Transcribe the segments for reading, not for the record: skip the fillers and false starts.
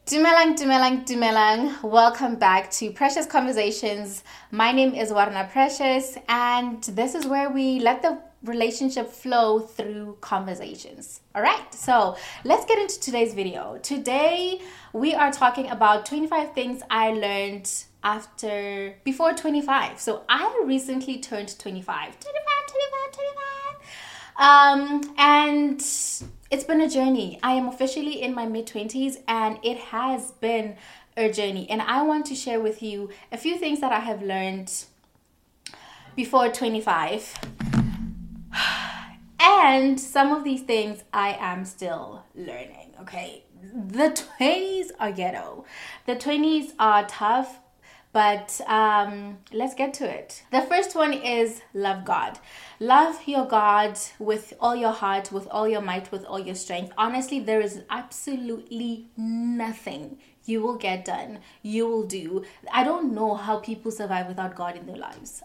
Dumelang. Welcome back to Precious Conversations. My name is Warna Precious, and this is where we let the relationship flow through conversations. All right, so let's get into today's video. Today, we are talking about 25 things I learned before 25. So I recently turned 25. And it's been a journey. I am officially in my mid-20s and it has been a journey. And I want to share with you a few things that I have learned before 25. And some of these things I am still learning, okay? The 20s are ghetto. The 20s are tough. But let's get to it. The first one is love God. Love your God with all your heart, with all your might, with all your strength. Honestly, there is absolutely nothing you will get done, you will do. I don't know how people survive without God in their lives.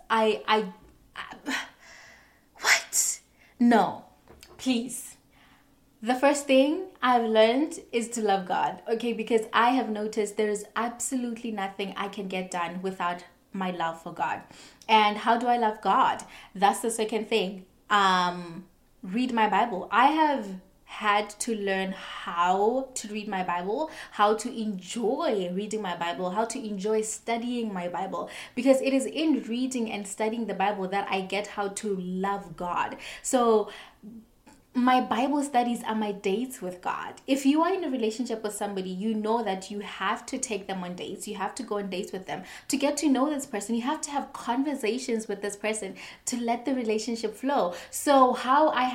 What? No, please. The first thing I've learned is to love God, okay? Because I have noticed there is absolutely nothing I can get done without my love for God. And how do I love God? That's the second thing. Read my Bible. I have had to learn how to read my Bible, how to enjoy reading my Bible, how to enjoy studying my Bible, because it is in reading and studying the Bible that I get how to love God. So my Bible studies are my dates with God. If you are in a relationship with somebody, you know that you have to take them on dates. You have to go on dates with them to get to know this person. You have to have conversations with this person to let the relationship flow. So how I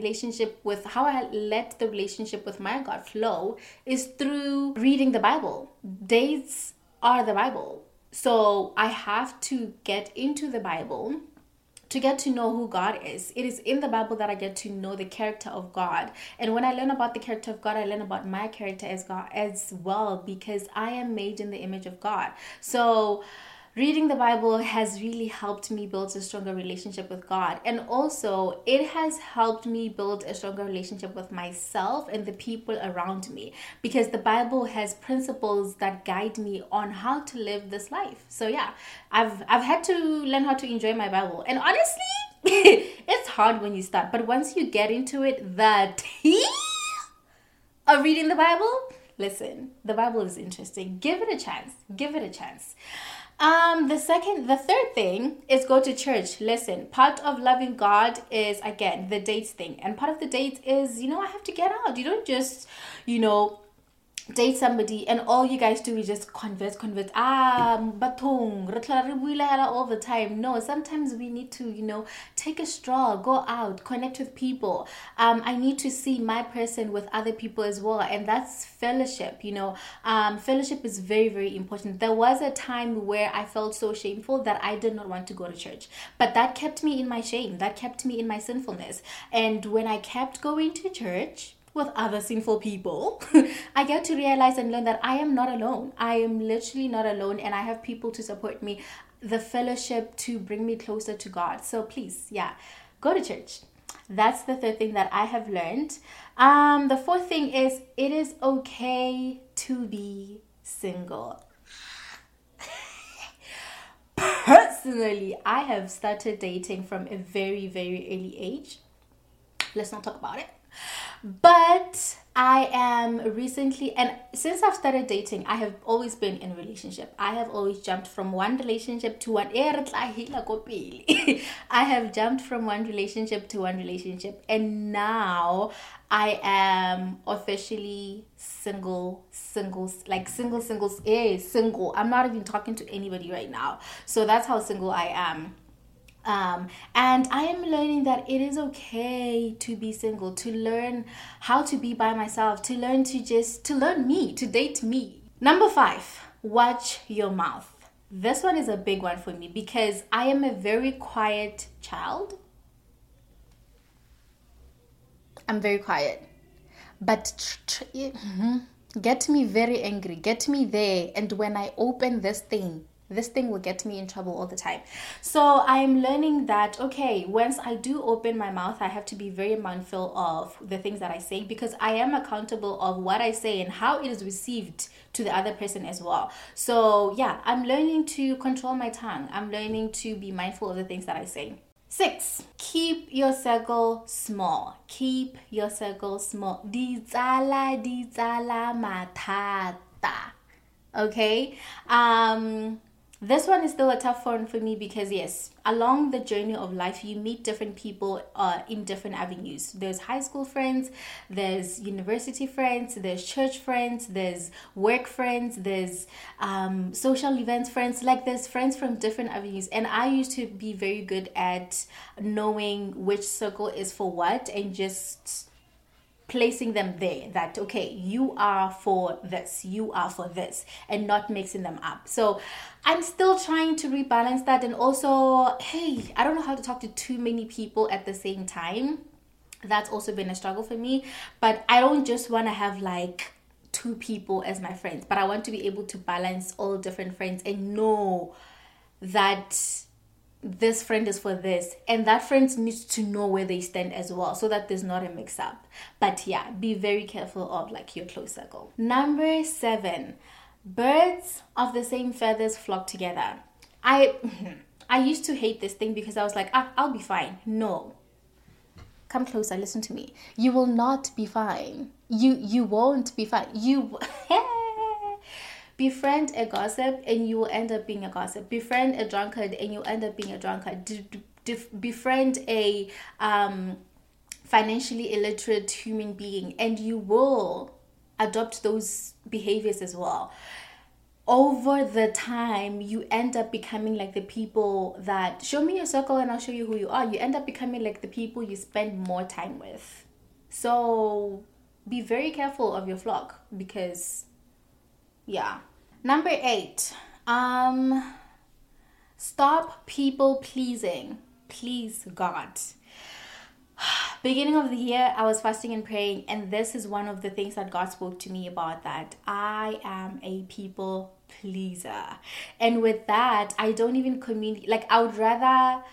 let the relationship with my God flow is through reading the Bible. Dates are the Bible. So I have to get into the Bible to get to know who God is. It is in the Bible that I get to know the character of God. And when I learn about the character of God, I learn about my character as God as well, because I am made in the image of God. So reading the Bible has really helped me build a stronger relationship with God. And also, it has helped me build a stronger relationship with myself and the people around me, because the Bible has principles that guide me on how to live this life. So yeah, I've had to learn how to enjoy my Bible. And honestly, it's hard when you start. But once you get into it, the tea of reading the Bible, listen, the Bible is interesting. Give it a chance. The third thing is go to church. Listen, part of loving God is, again, the dates thing. And part of the dates is, I have to get out. You don't just, date somebody and all you guys do is just converse. Batung, all the time. No, sometimes we need to, take a stroll, go out, connect with people. I need to see my person with other people as well. And that's fellowship, Fellowship is very, very important. There was a time where I felt so shameful that I did not want to go to church. But that kept me in my shame. That kept me in my sinfulness. And when I kept going to church with other sinful people, I get to realize and learn that I am not alone. I am literally not alone, and I have people to support me, the fellowship to bring me closer to God. So please, go to church. That's the third thing that I have learned. The fourth thing is it is okay to be single. Personally, I have started dating from a very, very early age. Let's not talk about it. But I am recently, and since I've started dating, I have always been in a relationship. I have always jumped from one relationship to one. I have jumped from one relationship to one relationship, and now I am officially single. I'm not even talking to anybody right now. So that's how single I am. And I am learning that it is okay to be single, to learn how to be by myself, to learn me, to date me. Number 5, watch your mouth. This one is a big one for me because I am a very quiet child. I'm very quiet, but get me very angry, get me there. And when I open this thing, This thing will get me in trouble all the time. So I'm learning that, okay, once I do open my mouth, I have to be very mindful of the things that I say, because I am accountable of what I say and how it is received to the other person as well. So yeah, I'm learning to control my tongue. I'm learning to be mindful of the things that I say. 6, keep your circle small. Keep your circle small. Ditsala matata. Okay? This one is still a tough one for me because, yes, along the journey of life, you meet different people in different avenues. There's high school friends, there's university friends, there's church friends, there's work friends, there's social events friends. Like, there's friends from different avenues. And I used to be very good at knowing which circle is for what and just placing them there, that okay, you are for this, you are for this, and not mixing them up. So I'm still trying to rebalance that. And also, hey, I don't know how to talk to too many people at the same time. That's also been a struggle for me. But I don't just want to have like 2 people as my friends, but I want to be able to balance all different friends and know that this friend is for this, and that friend needs to know where they stand as well, so that there's not a mix up. But yeah, be very careful of like your close circle. Number 7, birds of the same feathers flock together. I used to hate this thing because I was like, I'll be fine. No, come closer, listen to me. You will not be fine. You won't be fine. You befriend a gossip and you will end up being a gossip. Befriend a drunkard and you'll end up being a drunkard. Befriend a financially illiterate human being and you will adopt those behaviors as well. Over the time, you end up becoming like the people that, show me your circle and I'll show you who you are. You end up becoming like the people you spend more time with. So be very careful of your flock, because yeah. Number 8, stop people pleasing. Please God. Beginning of the year, I was fasting and praying, and this is one of the things that God spoke to me about, that I am a people pleaser. And with that, I don't even communicate. Like, I would rather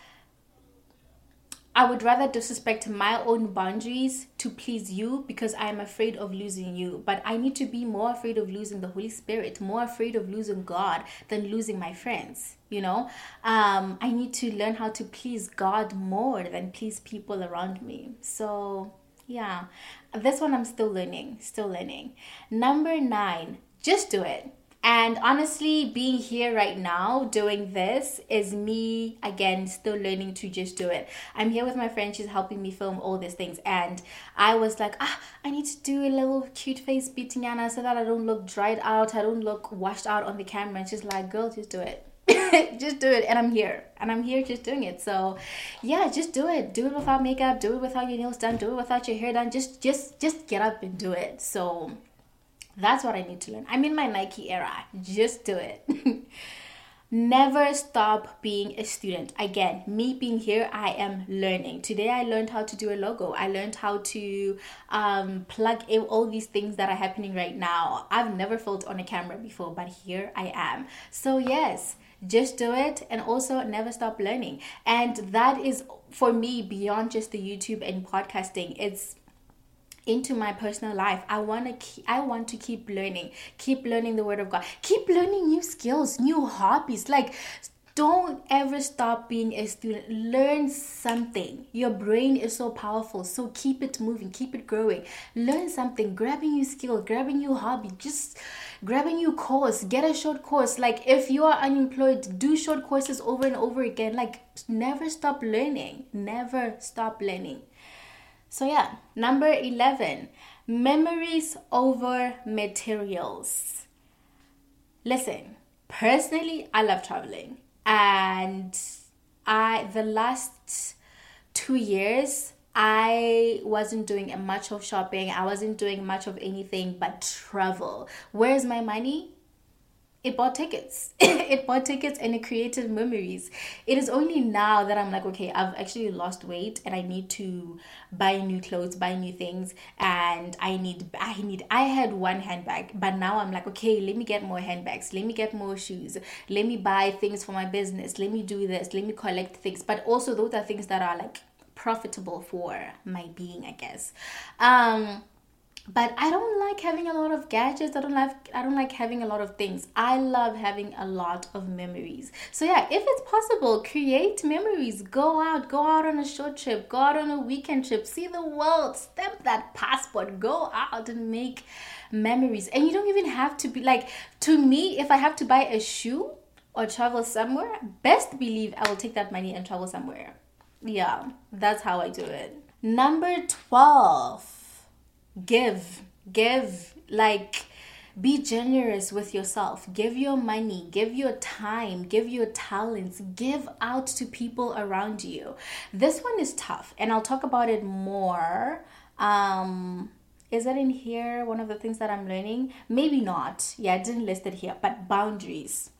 disrespect my own boundaries to please you, because I'm afraid of losing you. But I need to be more afraid of losing the Holy Spirit, more afraid of losing God than losing my friends, you know? I need to learn how to please God more than please people around me. So yeah, this one I'm still learning. Number 9, just do it. And honestly, being here right now doing this is me, again, still learning to just do it. I'm here with my friend. She's helping me film all these things. And I was like, I need to do a little cute face beatiana so that I don't look dried out. I don't look washed out on the camera. And she's like, girl, just do it. Just do it. And I'm here just doing it. So yeah, just do it. Do it without makeup. Do it without your nails done. Do it without your hair done. Just get up and do it. So that's what I need to learn. I'm in my Nike era. Just do it. Never stop being a student. Again, me being here, I am learning. Today I learned how to do a logo. I learned how to plug in all these things that are happening right now. I've never felt on a camera before, but here I am. So yes, just do it, and also never stop learning. And that is, for me, beyond just the YouTube and podcasting. It's into my personal life. I want to keep learning the word of God, keep learning new skills, new hobbies. Like, don't ever stop being a student. Learn something. Your brain is so powerful, so keep it moving, keep it growing. Learn something, grab a new skill, grab a new hobby, just grab a new course, get a short course. Like, if you are unemployed, do short courses over and over again. Like, never stop learning. So yeah, number 11, memories over materials. Listen, personally, I love traveling, and the last 2 years, I wasn't doing much of shopping. I wasn't doing much of anything but travel. Where's my money? it bought tickets. It bought tickets and it created memories. It is only now that I'm like, okay, I've actually lost weight and I need to buy new clothes, buy new things, and I had one handbag, but now I'm like, okay, let me get more handbags, let me get more shoes, let me buy things for my business, let me do this, let me collect things. But also those are things that are like profitable for my being, I guess. But I don't like having a lot of gadgets. I don't like having a lot of things. I love having a lot of memories. So yeah, if it's possible, create memories. Go out on a short trip, go out on a weekend trip, see the world, stamp that passport, go out and make memories. And you don't even have to be like, to me, if I have to buy a shoe or travel somewhere, best believe I will take that money and travel somewhere. Yeah, that's how I do it. Number 12, give, like, be generous with yourself. Give your money, give your time, give your talents, give out to people around you. This one is tough and I'll talk about it more. Is it in here, one of the things that I'm learning? Maybe not. Yeah, I didn't list it here, but boundaries.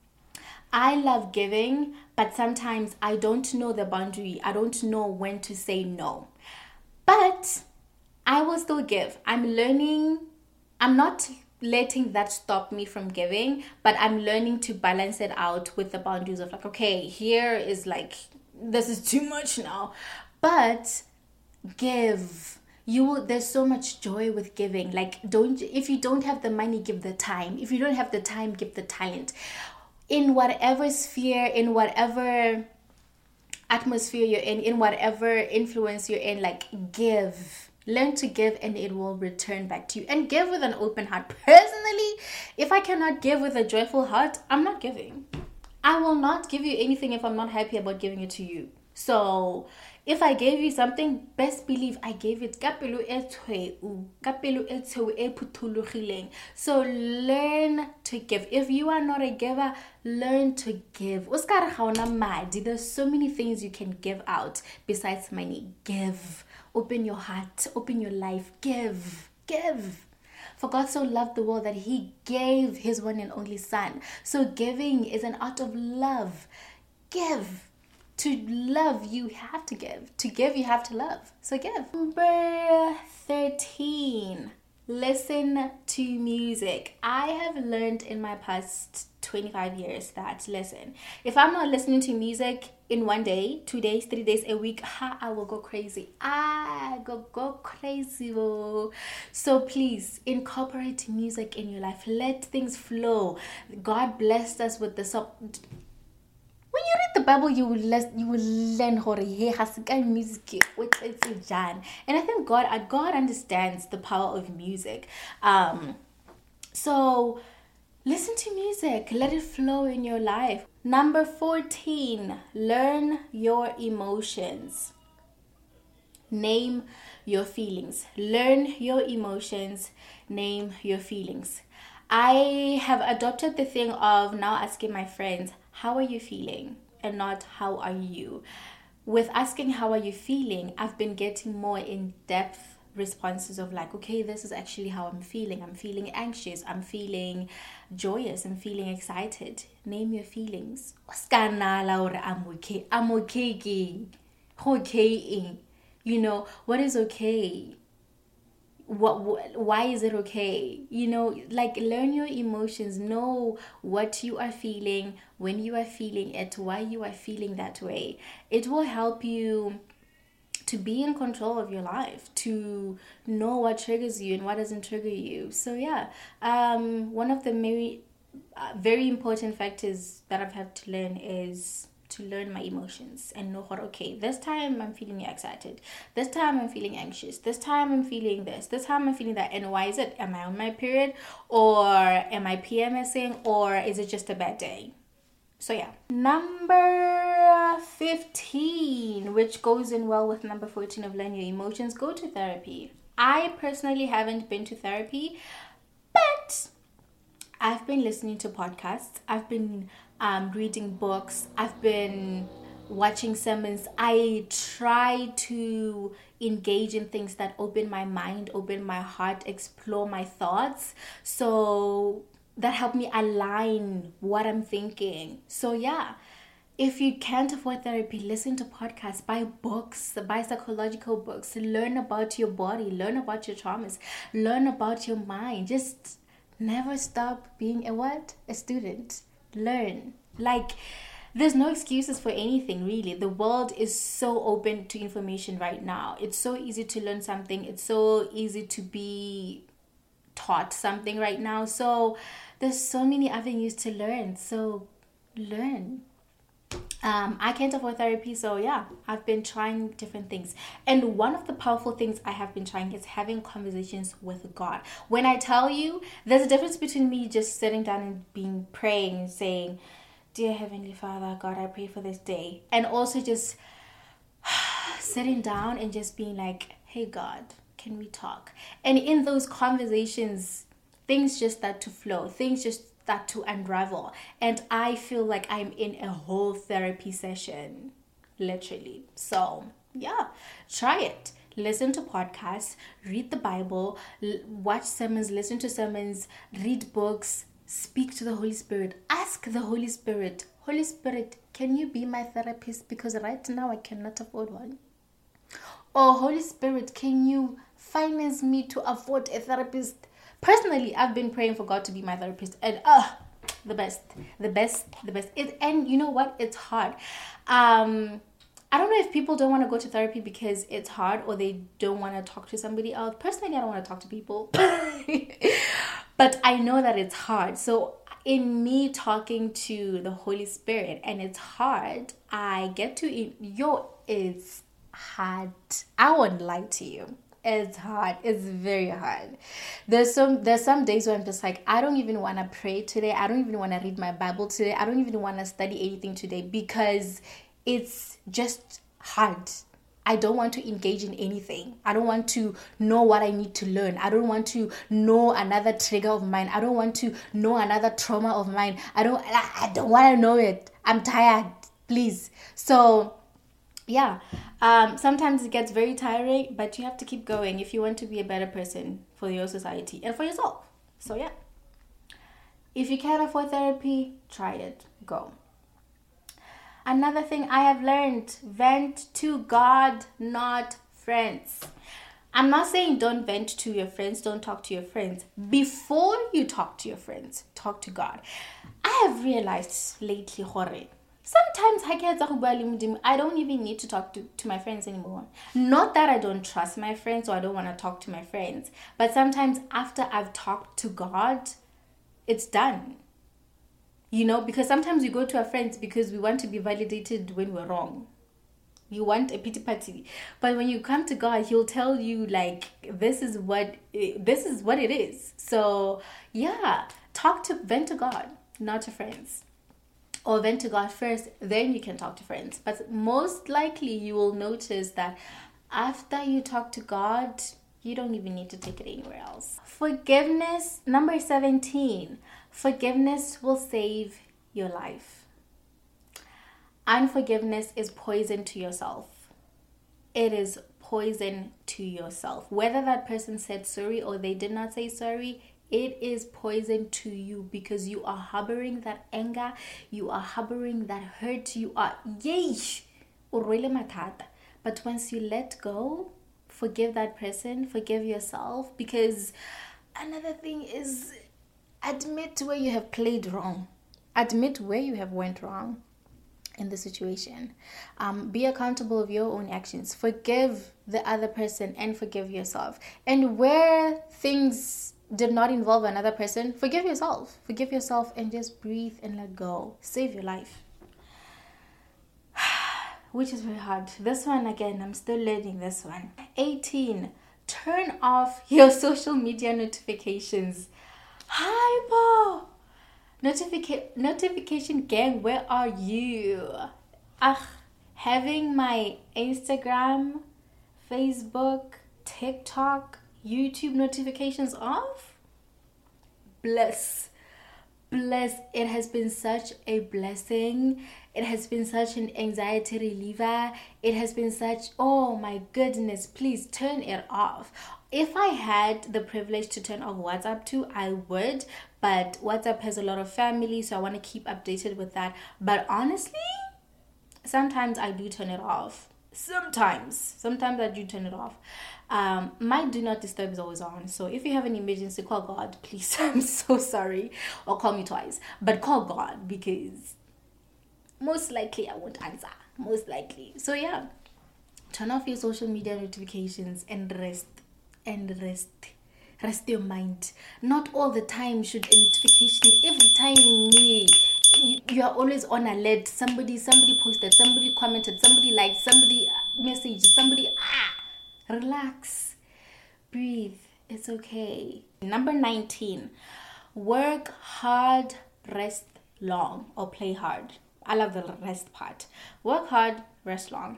I love giving, but sometimes I don't know the boundary. I don't know when to say no. But I will still give. I'm learning. I'm not letting that stop me from giving, but I'm learning to balance it out with the boundaries of like, okay, here is like, this is too much now. But give. There's so much joy with giving. Like, don't, if you don't have the money, give the time. If you don't have the time, give the talent. In whatever sphere, in whatever atmosphere you're in whatever influence you're in, like, give. Learn to give and it will return back to you. And give with an open heart. Personally, if I cannot give with a joyful heart, I'm not giving. I will not give you anything if I'm not happy about giving it to you. So if I gave you something, best believe I gave it ka pelo e tshweu, ka pelo e tshweu e phuthulugileng. So learn to give. If you are not a giver, learn to give. O ska re ga ona madi. There's so many things you can give out besides money. Give. Open your heart, open your life. Give. For God so loved the world that he gave his one and only son. So giving is an art of love. Give. To love, you have to give. To give, you have to love. So give. Number 13. Listen to music. I have learned in my past 25 years that, listen, if I'm not listening to music in 1 day, 2 days, 3 days, a week, I will go crazy. I go crazy. So please incorporate music in your life. Let things flow. God blessed us with the when you read the Bible, you will learn how to hear music, which is Jan. And I think God understands the power of music. So listen to music, let it flow in your life. Number 14, learn your emotions. Name your feelings. Learn your emotions. Name your feelings. I have adopted the thing of now asking my friends, how are you feeling? And not how are you? With asking how are you feeling, I've been getting more in-depth responses of like, okay, this is actually how I'm feeling. I'm feeling anxious. I'm feeling joyous. I'm feeling excited. Name your feelings. I'm okay. I'm okay. Okay. You know, what is okay? Why is it okay? You know, like, learn your emotions, know what you are feeling, when you are feeling it, why you are feeling that way. It will help you to be in control of your life, to know what triggers you and what doesn't trigger you. So yeah, one of the very important factors that I've had to learn is to learn my emotions and know what, okay, this time I'm feeling excited, this time I'm feeling anxious, this time I'm feeling this time I'm feeling that. And why is it? Am I on my period, or am I PMSing, or is it just a bad day? So yeah. Number 15, which goes in well with number 14 of learn your emotions, go to therapy. I personally haven't been to therapy, but I've been listening to podcasts. I've been reading books. I've been watching sermons. I try to engage in things that open my mind, open my heart, explore my thoughts. So that help me align what I'm thinking. So yeah, if you can't afford therapy, listen to podcasts, buy books, buy psychological books, learn about your body, learn about your traumas, learn about your mind. Just never stop being a what? A student. Learn. Like, there's no excuses for anything, really. The world is so open to information right now. It's so easy to learn something. It's so easy to be taught something right now. So there's so many avenues to learn. So learn. I can't afford therapy, so yeah, I've been trying different things. And one of the powerful things I have been trying is having conversations with God. When I tell you, there's a difference between me just sitting down and being praying and saying, "Dear Heavenly Father, God, I pray for this day," and also just sitting down and just being like, "Hey God, can we talk?" And in those conversations, things just start to flow. Things just start to unravel. And I feel like I'm in a whole therapy session, literally. So, yeah, try it. Listen to podcasts, read the Bible, watch sermons, listen to sermons, read books, speak to the Holy Spirit. Ask the Holy Spirit, "Holy Spirit, can you be my therapist? Because right now I cannot afford one." Or, "Holy Spirit, can you finance me to afford a therapist?" Personally, I've been praying for God to be my therapist, and the best. And you know what? It's hard. I don't know if people don't want to go to therapy because it's hard, or they don't want to talk to somebody else. Personally, I don't want to talk to people, but I know that it's hard. So in me talking to the Holy Spirit, and it's hard, I get to it's hard. I won't lie to you. It's hard. It's very hard. There's some days where I'm just like, I don't even want to pray today. I don't even want to read my Bible today. I don't even want to study anything today because it's just hard. I don't want to engage in anything. I don't want to know what I need to learn. I don't want to know another trigger of mine. I don't want to know another trauma of mine. I don't want to know it. I'm tired. Please. So yeah, sometimes it gets very tiring, but you have to keep going if you want to be a better person for your society and for yourself. So yeah, if you can't afford therapy, try it. Go. Another thing I have learned: vent to God, not friends. I'm not saying don't vent to your friends, don't talk to your friends. Before you talk to your friends, talk to God. I have realized lately, sometimes I don't even need to talk to my friends anymore. Not that I don't trust my friends or I don't want to talk to my friends, but sometimes after I've talked to God, it's done. You know, because sometimes we go to our friends because we want to be validated when we're wrong. You want a pity party. But when you come to God, He'll tell you, like, this is what it is. So yeah, vent to God, not to friends. Or vent to God first, then you can talk to friends. But most likely you will notice that after you talk to God, you don't even need to take it anywhere else. Forgiveness, number 17. Forgiveness will save your life. Unforgiveness is poison to yourself. It is poison to yourself. Whether that person said sorry or they did not say sorry, it is poison to you because you are harboring that anger, you are harboring that hurt, you are but once you let go, forgive that person, forgive yourself, because another thing is admit where you have played wrong. Admit where you have went wrong in the situation. Be accountable of your own actions. Forgive the other person and forgive yourself. And where things did not involve another person, forgive yourself. Forgive yourself and just breathe and let go. Save your life. Which is very hard. This one, again, I'm still learning this one. 18. Turn off your social media notifications. Hi, Bo. Notification gang, where are you? Having my Instagram, Facebook, TikTok, YouTube notifications off? Bliss. It has been such a blessing. It has been such an anxiety reliever. It has been such, oh my goodness, please turn it off. If I had the privilege to turn off WhatsApp too, I would. But WhatsApp has a lot of family, so I want to keep updated with that. But honestly, sometimes I do turn it off. Sometimes I do turn it off. My do not disturb is always on. So if you have an emergency, call God, please. I'm so sorry. Or call me twice. But call God, because most likely I won't answer. Most likely. So yeah. Turn off your social media notifications and rest. Rest your mind. Not all the time should a notification. Every time you are always on alert. Somebody posted, somebody commented, somebody liked, somebody messaged, somebody relax, breathe, it's okay. Number 19, work hard, rest long, or play hard. I love the rest part. Work hard, rest long.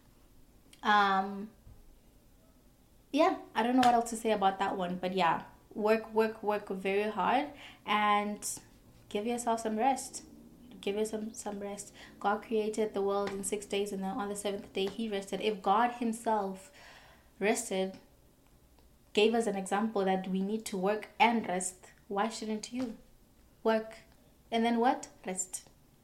Yeah, I don't know what else to say about that one, but yeah, work very hard and give yourself some rest. Give yourself some rest. God created the world in 6 days, and then on the 7th day he rested. If God himself rested, gave us an example that we need to work and rest, why shouldn't you? Work and then what? Rest.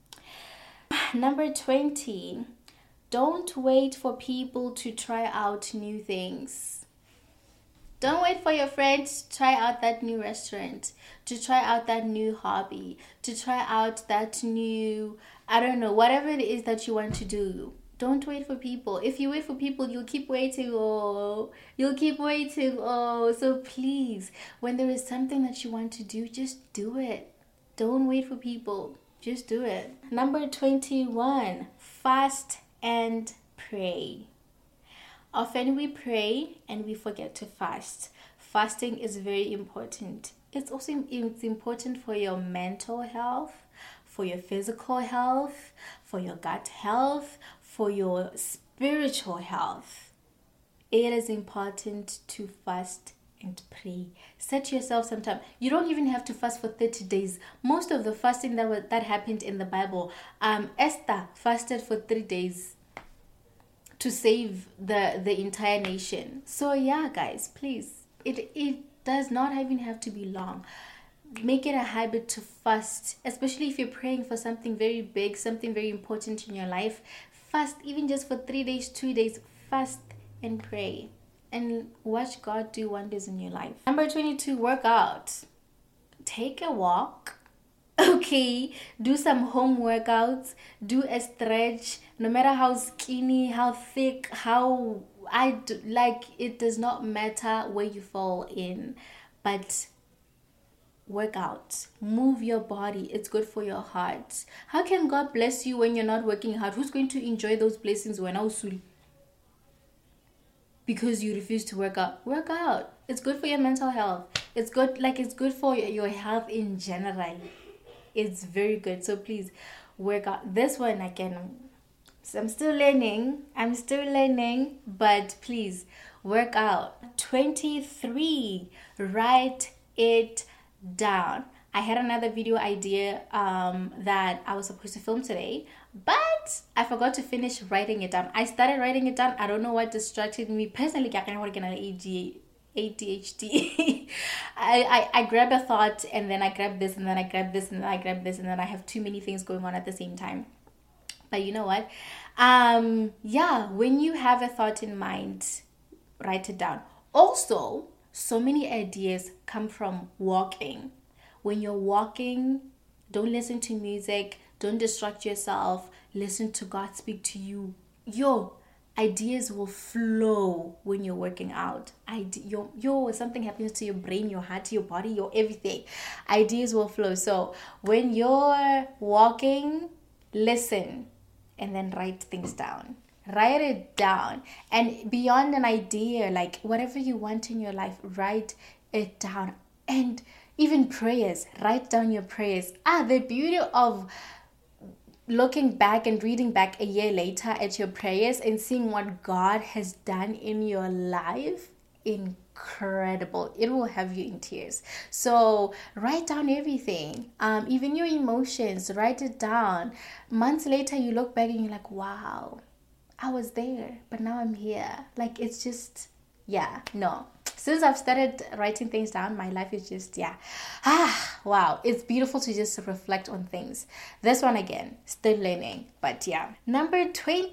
Number 20, don't wait for people to try out new things. Don't wait for your friends to try out that new restaurant, to try out that new hobby, to try out that new, I don't know, whatever it is that you want to do. Don't wait for people. If you wait for people, you'll keep waiting. You'll keep waiting. So please, when there is something that you want to do, just do it. Don't wait for people. Just do it. Number 21, fast and pray. Often we pray and we forget to fast. Fasting is very important. It's important for your mental health, for your physical health, for your gut health, for your spiritual health. It is important to fast and pray. Set yourself some time. You don't even have to fast for 30 days. Most of the fasting that happened in the Bible, Esther fasted for 3 days to save the entire nation. So yeah, guys, please, it does not even have to be long. Make it a habit to fast, especially if you're praying for something very big, something very important in your life. Fast, even just for 3 days, 2 days, fast and pray and watch God do wonders in your life. Number 22, work out. Take a walk. Okay, do some home workouts, do a stretch, no matter how skinny, how thick, it does not matter where you fall in, but work out, move your body. It's good for your heart. How can God bless you when you're not working hard? Who's going to enjoy those blessings when I was because you refuse to work out? Work out. It's good for your mental health. It's good for your health in general. It's very good. So please work out. This one again, I'm still learning, but please work out. 23, write it down. I had another video idea that I was supposed to film today, but I forgot to finish writing it down. I started writing it down. I don't know what distracted me. Personally, I can't work in an ADHD. I grab a thought and then I grab this and then I grab this and then I grab this and then I have too many things going on at the same time. But you know what? When you have a thought in mind, write it down. Also, so many ideas come from walking. When you're walking, don't listen to music, don't distract yourself, listen to God speak to you. Ideas will flow when you're working out. Something happens to your brain, your heart, your body, your everything. Ideas will flow. So when you're walking, listen and then write things down. Write it down. And beyond an idea, like whatever you want in your life, write it down. And even prayers, write down your prayers. The beauty of looking back and reading back a year later at your prayers and seeing what God has done in your life incredible. It will have you in tears. So write down everything, even your emotions, write it down. Months later, you look back and you're like, wow, I was there, but now I'm here. Like, it's just, yeah, no. Since I've started writing things down, my life is just, yeah. Wow. It's beautiful to just reflect on things. This one again, still learning, but yeah. Number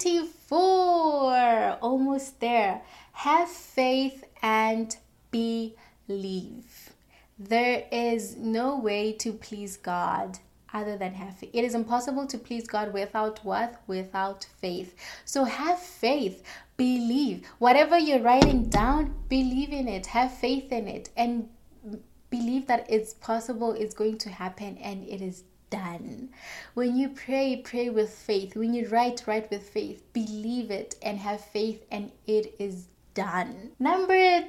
24, almost there. Have faith and believe. There is no way to please God other than have faith. It is impossible to please God without what? Without faith. So have faith. Believe. Whatever you're writing down, believe in it. Have faith in it. And believe that it's possible, it's going to happen, and it is done. When you pray, pray with faith. When you write, write with faith. Believe it and have faith, and it is done. Number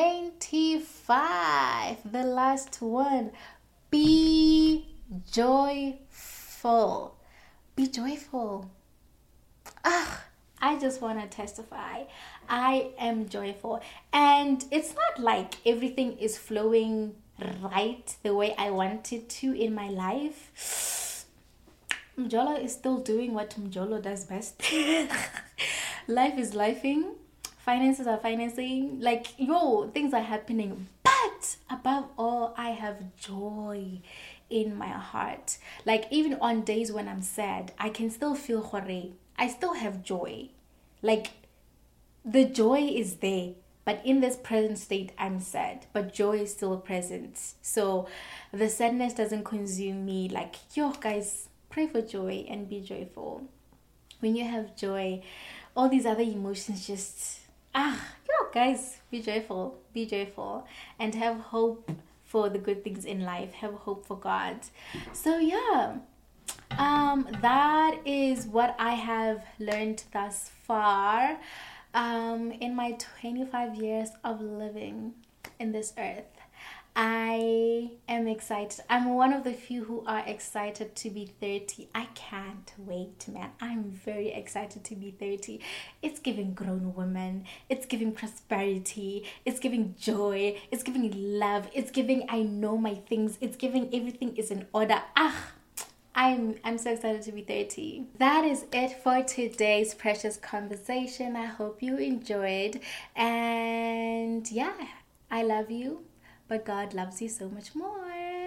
25, the last one. Be joyful. Be joyful. I just want to testify. I am joyful. And it's not like everything is flowing right the way I want it to in my life. Mjolo is still doing what Mjolo does best. Life is lifing. Finances are financing. Like, things are happening. But above all, I have joy in my heart. Like, even on days when I'm sad, I can still feel hore. I still have joy. Like, the joy is there. But in this present state, I'm sad. But joy is still present. So the sadness doesn't consume me. Like, guys, pray for joy and be joyful. When you have joy, all these other emotions just, guys, be joyful. Be joyful. And have hope for the good things in life. Have hope for God. So, yeah. That is what I have learned thus far in my 25 years of living in this earth. I am excited. I'm one of the few who are excited to be 30. I can't wait, man. I'm very excited to be 30. It's giving grown woman. It's giving prosperity. It's giving joy. It's giving love. It's giving I know my things. It's giving everything is in order. I'm so excited to be 30. That is it for today's precious conversation. I hope you enjoyed. And yeah, I love you, but God loves you so much more.